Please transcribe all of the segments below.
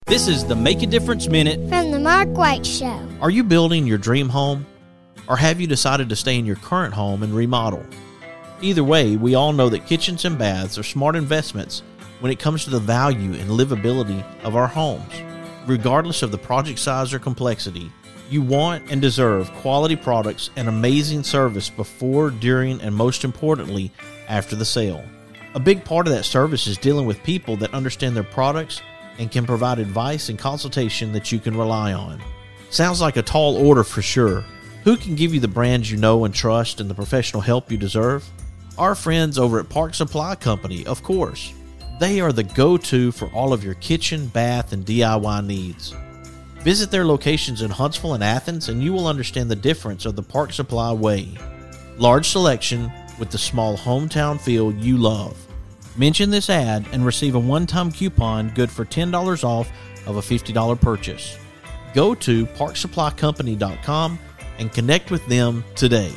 This is the Make a Difference Minute from the Mark White Show. Are you building your dream home? Or have you decided to stay in your current home and remodel? Either way, we all know that kitchens and baths are smart investments when it comes to the value and livability of our homes. Regardless of the project size or complexity, you want and deserve quality products and amazing service before, during, and most importantly, after the sale. A big part of that service is dealing with people that understand their products and can provide advice and consultation that you can rely on. Sounds like a tall order for sure. Who can give you the brands you know and trust and the professional help you deserve? Our friends over at Park Supply Company, of course. They are the go-to for all of your kitchen, bath, and DIY needs. Visit their locations in Huntsville and Athens and you will understand the difference of the Park Supply way. Large selection with the small hometown feel you love. Mention this ad and receive a one-time coupon good for $10 off of a $50 purchase. Go to parksupplycompany.com and connect with them today.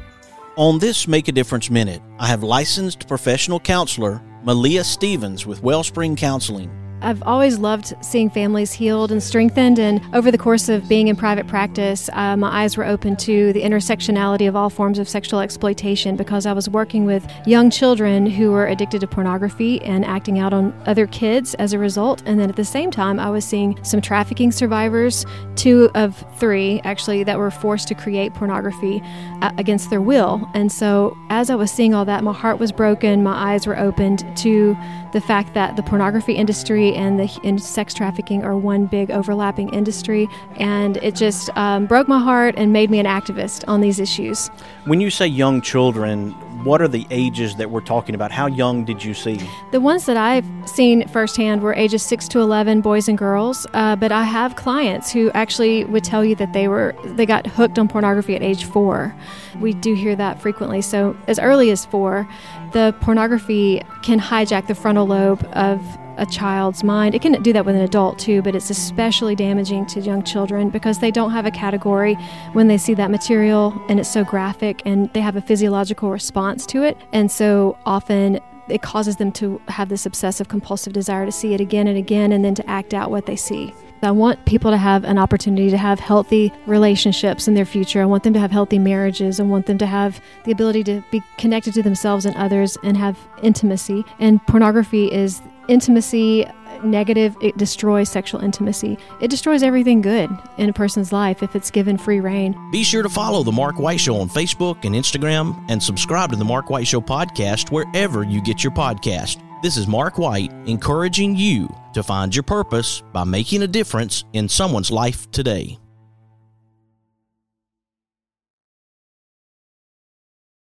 On this Make a Difference Minute, I have licensed professional counselor Malia Stevens with Wellspring Counseling. I've always loved seeing families healed and strengthened, and over the course of being in private practice, my eyes were open to the intersectionality of all forms of sexual exploitation because I was working with young children who were addicted to pornography and acting out on other kids as a result. And then at the same time, I was seeing some trafficking survivors, 2 of 3 actually, that were forced to create pornography against their will. And so as I was seeing all that, my heart was broken, my eyes were opened to the fact that the pornography industry and sex trafficking are one big overlapping industry, and it just broke my heart and made me an activist on these issues. When you say young children, what are the ages that we're talking about? How young did you see? The ones that I've seen firsthand were ages 6 to 11, boys and girls, but I have clients who actually would tell you that they got hooked on pornography at age 4. We do hear that frequently. So as early as 4, the pornography can hijack the frontal lobe of a child's mind. It can do that with an adult too, but it's especially damaging to young children because they don't have a category when they see that material and it's so graphic and they have a physiological response to it. And so often it causes them to have this obsessive compulsive desire to see it again and again and then to act out what they see. I want people to have an opportunity to have healthy relationships in their future. I want them to have healthy marriages. I want them to have the ability to be connected to themselves and others and have intimacy. And pornography is intimacy negative. It destroys sexual intimacy. It destroys everything good in a person's life if it's given free rein. Be sure to follow The Mark White Show on Facebook and Instagram and subscribe to The Mark White Show podcast wherever you get your podcast. This is Mark White encouraging you to find your purpose by making a difference in someone's life today.